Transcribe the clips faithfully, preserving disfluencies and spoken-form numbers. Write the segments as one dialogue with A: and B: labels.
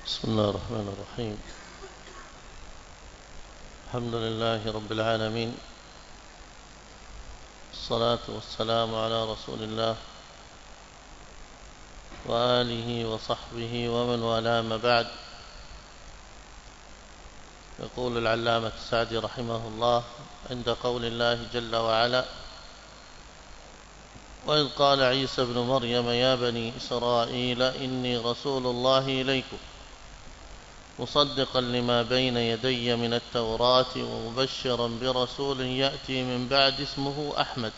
A: بسم الله الرحمن الرحيم. الحمد لله رب العالمين، الصلاة والسلام على رسول الله وآله وصحبه ومن والاه، ما بعد. يقول العلامة السعدي رحمه الله عند قول الله جل وعلا: وإذ قال عيسى ابن مريم يا بني إسرائيل إني رسول الله إليكم مصدقا لما بين يدي من التوراة ومبشرا برسول يأتي من بعد اسمه أحمد.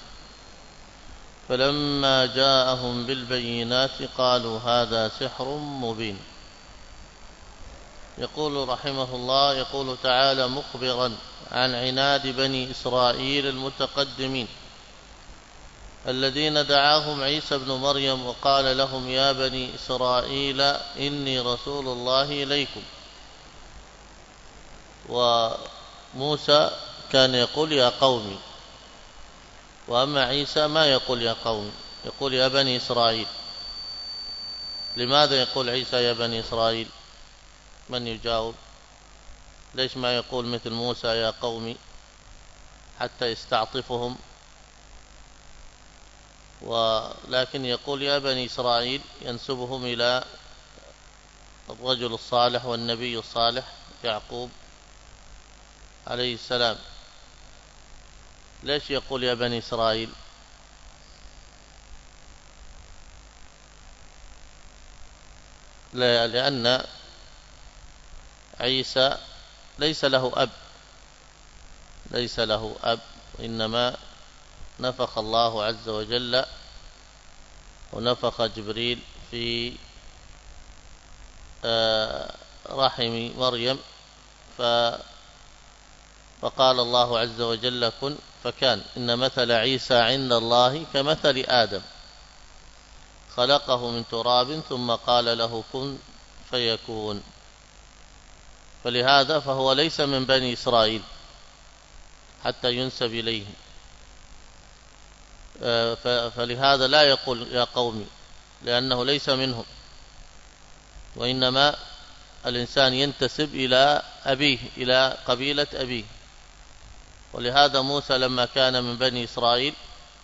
A: فلما جاءهم بالبينات قالوا هذا سحر مبين. يقول رحمه الله، يقول تعالى مخبرا عن عناد بني إسرائيل المتقدمين الذين دعاهم عيسى ابن مريم وقال لهم يا بني إسرائيل إني رسول الله إليكم. وموسى كان يقول يا قومي، وأما عيسى ما يقول يا قومي، يقول يا بني إسرائيل. لماذا يقول عيسى يا بني إسرائيل؟ من يجاوب؟ ليش ما يقول مثل موسى يا قومي حتى يستعطفهم، ولكن يقول يا بني إسرائيل ينسبهم إلى الرجل الصالح والنبي الصالح يعقوب عليه السلام. ليش يقول يا بني إسرائيل؟ لا، لأن عيسى ليس له أب، ليس له أب، إنما نفخ الله عز وجل ونفخ جبريل في رحم مريم، فقال الله عز وجل كن فكان. إن مثل عيسى عند الله كمثل آدم خلقه من تراب ثم قال له كن فيكون. فلهذا فهو ليس من بني إسرائيل حتى ينسب إليه، فلهذا لا يقول يا قومي لأنه ليس منهم، وإنما الإنسان ينتسب إلى أبيه، إلى قبيلة أبيه. ولهذا موسى لما كان من بني إسرائيل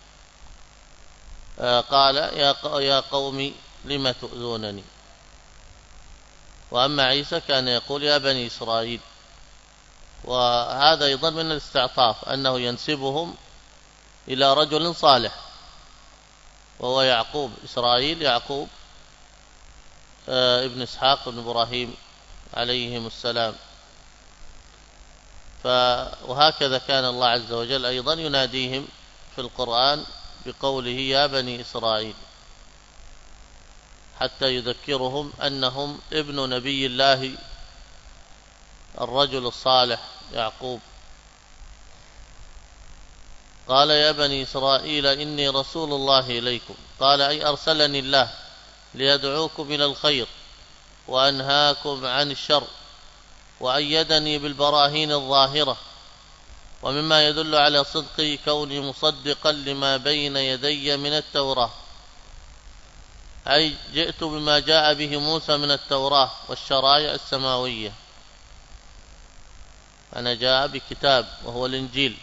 A: قال يا قوم لم تؤذونني. وأما عيسى كان يقول يا بني إسرائيل، وهذا أيضا من الاستعطاف أنه ينسبهم إلى رجل صالح وهو يعقوب. إسرائيل يعقوب ابن إسحاق ابن إبراهيم عليهم السلام. وهكذا كان الله عز وجل أيضا يناديهم في القرآن بقوله يا بني إسرائيل، حتى يذكرهم أنهم ابن نبي الله الرجل الصالح يعقوب. قال يا بني إسرائيل إني رسول الله إليكم، قال أي أرسلني الله ليدعوكم إلى الخير وأنهاكم عن الشر، وأيدني بالبراهين الظاهرة. ومما يدل على صدقي كوني مصدقا لما بين يدي من التوراة، أي جئت بما جاء به موسى من التوراة والشرائع السماوية. أنا جاء بكتاب وهو الإنجيل،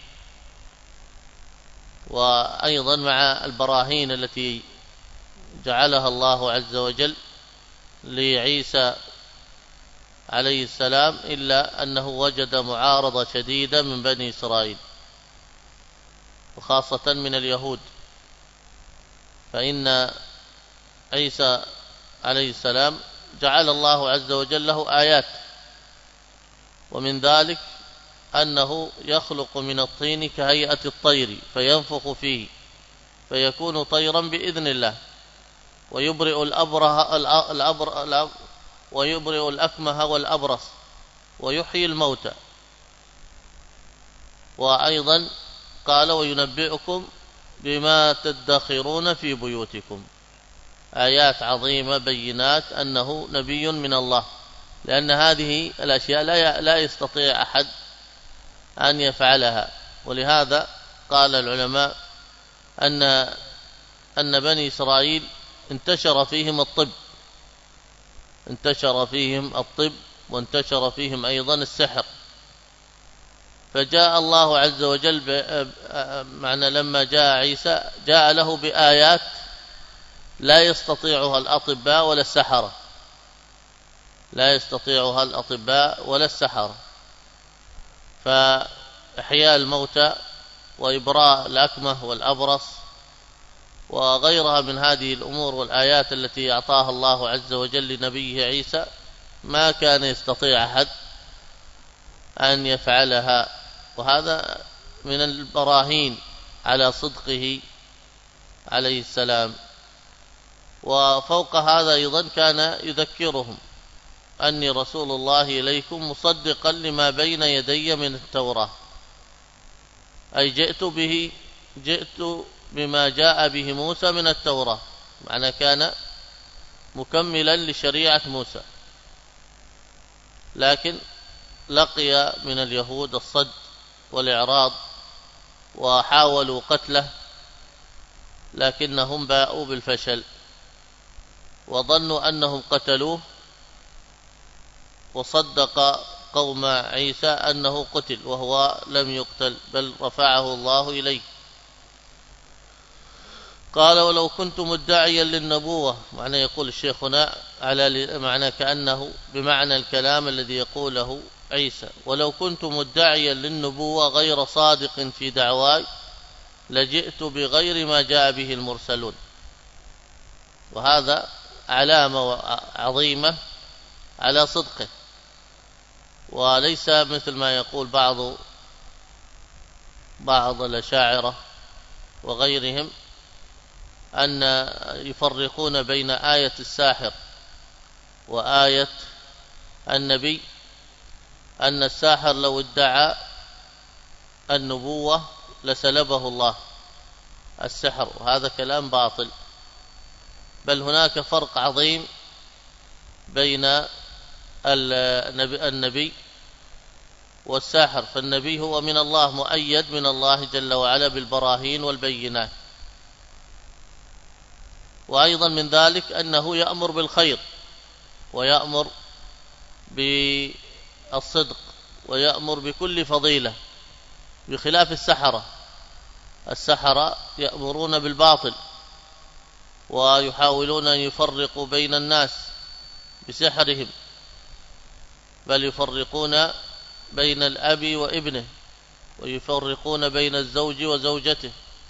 A: وأيضا مع البراهين التي جعلها الله عز وجل لعيسى عليه السلام، إلا أنه وجد معارضة شديدة من بني إسرائيل وخاصة من اليهود. فإن عيسى عليه السلام جعل الله عز وجل له آيات، ومن ذلك أنه يخلق من الطين كهيئة الطير فينفخ فيه فيكون طيرا بإذن الله، ويبرئ الأبره الأبر ويبرئ الأكمه والأبرص ويحيي الموتى. وأيضا قال وينبئكم بما تدخرون في بيوتكم. آيات عظيمة بينات أنه نبي من الله، لأن هذه الأشياء لا يستطيع أحد أن يفعلها. ولهذا قال العلماء أن أن بني إسرائيل انتشر فيهم الطب، انتشر فيهم الطب وانتشر فيهم أيضا السحر. فجاء الله عز وجل معنى لما جاء عيسى جاء له بآيات لا يستطيعها الأطباء ولا السحرة، لا يستطيعها الأطباء ولا السحرة، فإحياء الموتى وإبراء الأكمه والأبرص وغيرها من هذه الأمور والآيات التي أعطاها الله عز وجل لنبيه عيسى ما كان يستطيع أحد أن يفعلها، وهذا من البراهين على صدقه عليه السلام. وفوق هذا أيضا كان يذكرهم أني رسول الله إليكم مصدقا لما بين يدي من التوراة، أي جئت به جئت بما جاء به موسى من التوراة، معنى كان مكملا لشريعة موسى. لكن لقي من اليهود الصد والإعراض وحاولوا قتله، لكنهم باءوا بالفشل وظنوا أنهم قتلوه، وصدق قوم عيسى أنه قتل وهو لم يقتل بل رفعه الله إليه. قال ولو كنت مدعيا للنبوة، معنى يقول الشيخ هنا على معنى كأنه بمعنى الكلام الذي يقوله عيسى، ولو كنت مدعيا للنبوة غير صادق في دعواي لجئت بغير ما جاء به المرسلون. وهذا علامة عظيمة على صدقه، وليس مثل ما يقول بعض بعض الأشاعرة وغيرهم أن يفرقون بين آية الساحر وآية النبي، أن الساحر لو ادعى النبوة لسلبه الله السحر، وهذا كلام باطل. بل هناك فرق عظيم بين النبي والساحر، فالنبي هو من الله مؤيد من الله جل وعلا بالبراهين والبينات. وأيضا من ذلك أنه يأمر بالخير ويأمر بالصدق ويأمر بكل فضيلة، بخلاف السحرة. السحرة يأمرون بالباطل ويحاولون أن يفرقوا بين الناس بسحرهم، بل يفرقون بين الأب وابنه ويفرقون بين الزوج وزوجته،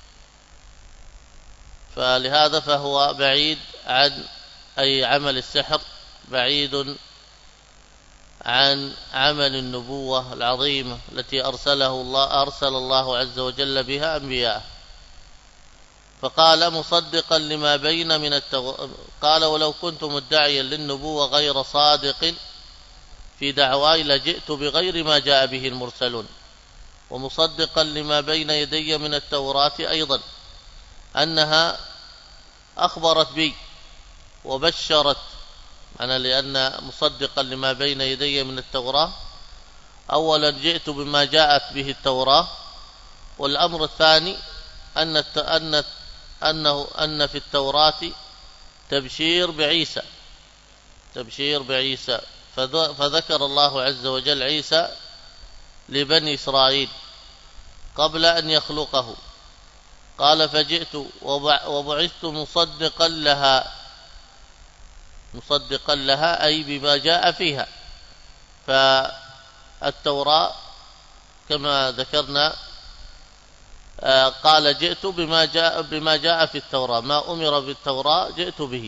A: فلهذا فهو بعيد عن أي عمل السحر، بعيد عن عمل النبوة العظيمة التي أرسله الله أرسل الله عز وجل بها أنبياءه. فقال مصدقا لما بين من التو... قال ولو كنت مدعيا للنبوة غير صادق في دعواي لجئت بغير ما جاء به المرسلون، ومصدقا لما بين يدي من التوراة أيضا أنها أخبرت بي وبشرت. أنا لأن مصدقا لما بين يدي من التوراة أولا جئت بما جاءت به التوراة، والأمر الثاني أن أن أنه أن في التوراة تبشير بعيسى تبشير بعيسى فذكر الله عز وجل عيسى لبني إسرائيل قبل أن يخلقه، قال فجئت وبعثت مصدقا لها مصدقا لها أي بما جاء فيها. فالتوراة كما ذكرنا قال جئت بما جاء بما جاء في التوراة، ما أمر بالتوراة جئت به،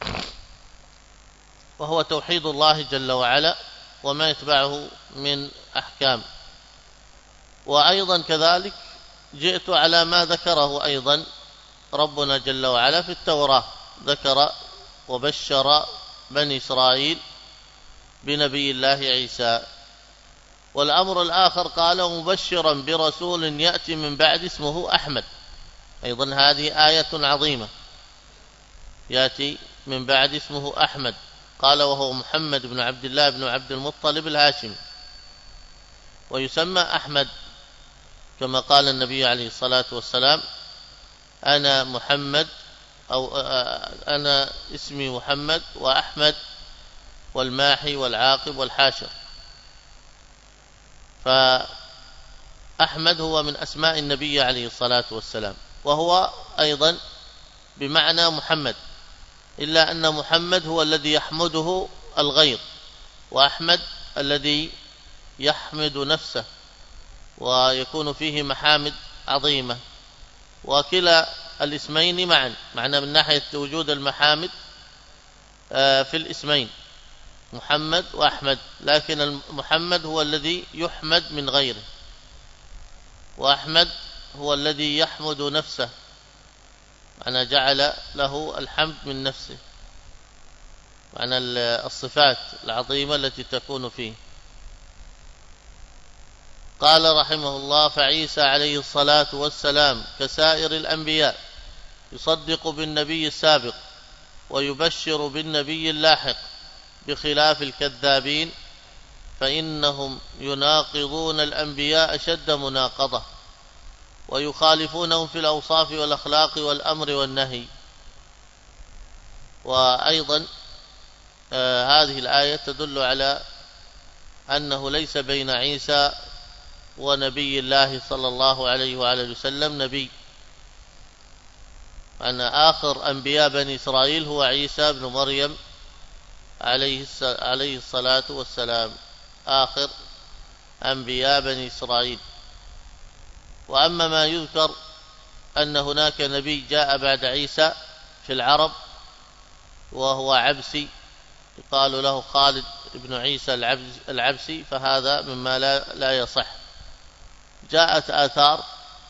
A: وهو توحيد الله جل وعلا وما يتبعه من أحكام. وأيضا كذلك جئت على ما ذكره أيضا ربنا جل وعلا في التوراة، ذكر وبشر بني إسرائيل بنبي الله عيسى. والأمر الآخر قال مبشرا برسول يأتي من بعد اسمه أحمد، أيضا هذه آية عظيمة، يأتي من بعد اسمه أحمد، قال وهو محمد بن عبد الله بن عبد المطلب الهاشمي، ويسمى أحمد كما قال النبي عليه الصلاة والسلام أنا محمد أو أنا اسمي محمد وأحمد والماحي والعاقب والحاشر. فأحمد هو من أسماء النبي عليه الصلاة والسلام، وهو أيضا بمعنى محمد، إلا أن محمد هو الذي يحمده الغير، وأحمد الذي يحمد نفسه ويكون فيه محامد عظيمة. وكلا الاسمين معا، معنى من ناحية وجود المحامد في الاسمين محمد وأحمد، لكن محمد هو الذي يحمد من غيره، وأحمد هو الذي يحمد نفسه، معنى جعل له الحمد من نفسه، معنى الصفات العظيمة التي تكون فيه. قال رحمه الله: فعيسى عليه الصلاة والسلام كسائر الأنبياء يصدق بالنبي السابق ويبشر بالنبي اللاحق، بخلاف الكذابين فإنهم يناقضون الأنبياء شد مناقضة، ويخالفونهم في الأوصاف والأخلاق والأمر والنهي. وأيضا آه هذه الآية تدل على أنه ليس بين عيسى ونبي الله صلى الله عليه وآله وسلم نبي، أن آخر أنبياء بني إسرائيل هو عيسى بن مريم عليه الصلاة والسلام، آخر أنبياء بني إسرائيل. وأما ما يذكر أن هناك نبي جاء بعد عيسى في العرب وهو عبسي يقال له خالد بن عيسى العبسي، فهذا مما لا, لا يصح. جاءت آثار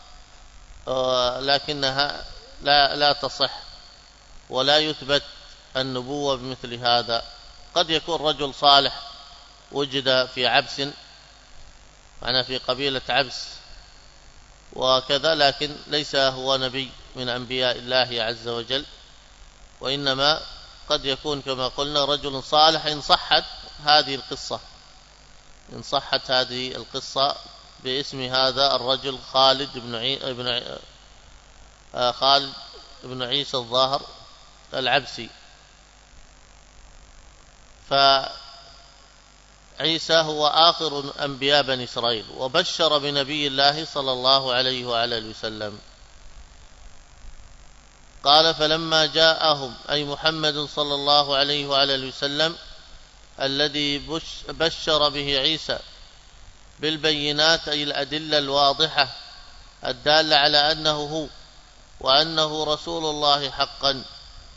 A: لكنها لا, لا تصح، ولا يثبت النبوة بمثل هذا. قد يكون رجل صالح وجد في عبس، معنى في قبيلة عبس وكذا، لكن ليس هو نبي من أنبياء الله عز وجل، وإنما قد يكون كما قلنا رجل صالح إن صحت هذه القصة، إن صحت هذه القصة باسم هذا الرجل خالد بن عي... بن عي... آه خالد بن عيسى الظاهر العبسي. فعيسى هو آخر أنبياء بني إسرائيل، وبشر بنبي الله صلى الله عليه وعلى اله وسلم. قال: فلما جاءهم أي محمد صلى الله عليه وعلى اله وسلم الذي بشر به عيسى بالبينات أي الأدلة الواضحة الدالة على أنه هو وأنه رسول الله حقا،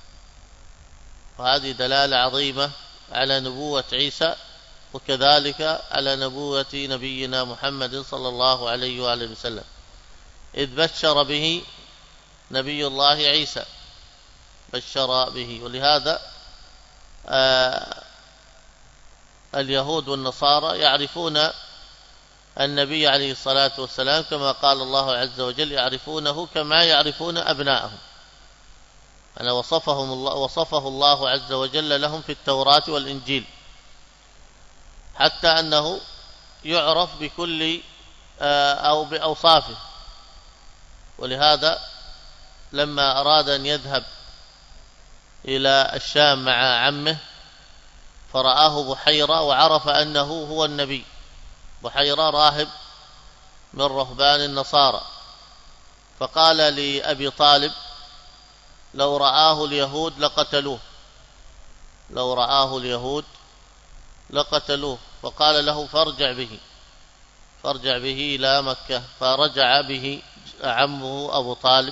A: وهذه دلالة عظيمة على نبوة عيسى، وكذلك على نبوة نبينا محمد صلى الله عليه وآله وسلم، إذ بشر به نبي الله عيسى، بشر به. ولهذا آه اليهود والنصارى يعرفون النبي عليه الصلاة والسلام كما قال الله عز وجل: يعرفونه كما يعرفون أبناءهم. أنا وصفهم الله وصفه الله عز وجل لهم في التوراة والإنجيل، حتى أنه يعرف بكل أو بأوصافه. ولهذا لما أراد أن يذهب إلى الشام مع عمه فرآه بحيرة وعرف أنه هو النبي. بحيرة راهب من رهبان النصارى، فقال لأبي طالب: لو رآه اليهود لقتلوه، لو رآه اليهود لقتلوه. فقال له: فارجع به، فارجع به إلى مكة. فرجع به عمه أبو طالب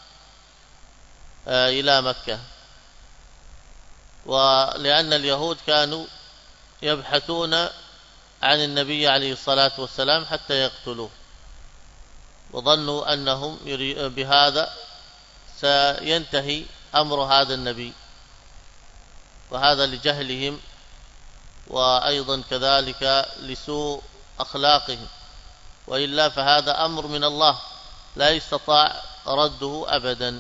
A: إلى مكة، ولأن اليهود كانوا يبحثون عن النبي عليه الصلاة والسلام حتى يقتلوه، وظنوا أنهم بهذا سينتهي أمر هذا النبي، وهذا لجهلهم وأيضا كذلك لسوء أخلاقهم، وإلا فهذا أمر من الله لا يستطاع رده أبدا.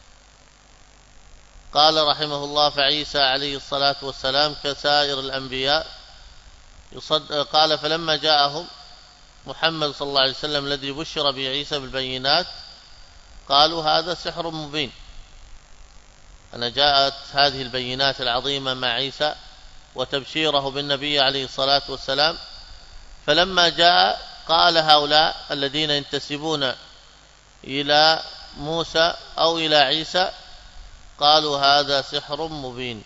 A: قال رحمه الله: فعيسى عليه الصلاة والسلام كسائر الأنبياء يصد... قال: فلما جاءهم محمد صلى الله عليه وسلم الذي بشر بعيسى بالبينات قالوا: هذا سحر مبين. أن جاءت هذه البينات العظيمة مع عيسى وتبشيره بالنبي عليه الصلاة والسلام. فلما جاء قال هؤلاء الذين ينتسبون إلى موسى أو إلى عيسى قالوا هذا سحر مبين.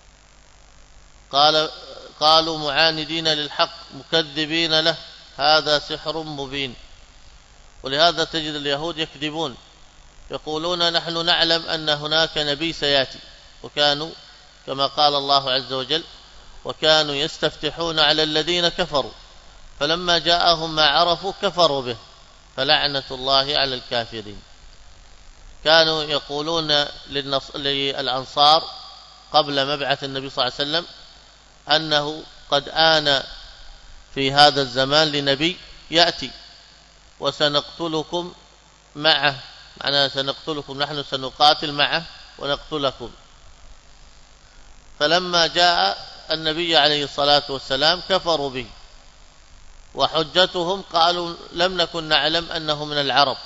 A: قال قالوا معاندين للحق مكذبين له هذا سحر مبين. ولهذا تجد اليهود يكذبون يقولون نحن نعلم أن هناك نبي سيأتي، وكانوا كما قال الله عز وجل وكانوا يستفتحون على الذين كفروا فلما جاءهم ما عرفوا كفروا به فلعنة الله على الكافرين. كانوا يقولون للأنصار قبل مبعث النبي صلى الله عليه وسلم أنه قد آن في هذا الزمان لنبي يأتي وسنقتلكم معه، معناها سنقتلكم، نحن سنقاتل معه ونقتلكم. فلما جاء النبي عليه الصلاة والسلام كفروا به، وحجتهم قالوا لم نكن نعلم أنه من العرب،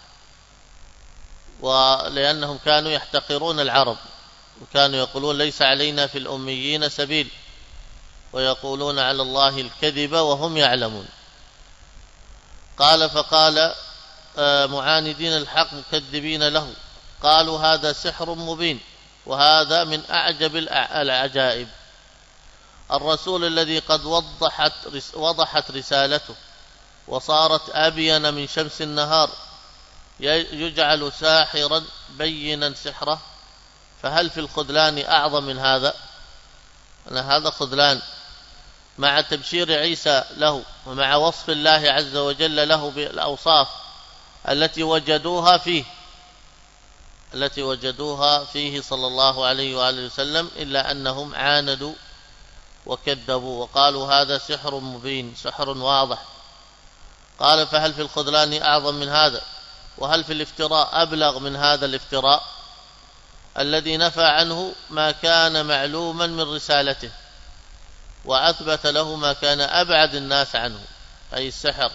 A: ولأنهم كانوا يحتقرون العرب وكانوا يقولون ليس علينا في الأميين سبيل، ويقولون على الله الكذب وهم يعلمون. قال فقال معاندين الحق مكذبين له قالوا هذا سحر مبين. وهذا من أعجب العجائب، الرسول الذي قد وضحت وضحت رسالته وصارت أبين من شمس النهار يجعل ساحرا بينا سحره، فهل في الخذلان أعظم من هذا؟ أن هذا خذلان مع تبشير عيسى له ومع وصف الله عز وجل له بالأوصاف التي وجدوها فيه التي وجدوها فيه صلى الله عليه وآله وسلم، إلا أنهم عاندوا وكذبوا وقالوا هذا سحر مبين، سحر واضح. قال فهل في الخذلان أعظم من هذا؟ وهل في الافتراء أبلغ من هذا الافتراء الذي نفى عنه ما كان معلوما من رسالته وأثبت له ما كان أبعد الناس عنه، أي السحر.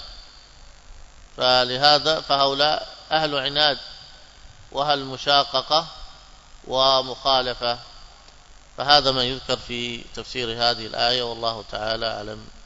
A: فلهذا فهؤلاء أهل عناد وأهل مشاققة ومخالفة. فهذا ما يذكر في تفسير هذه الآية، والله تعالى أعلم.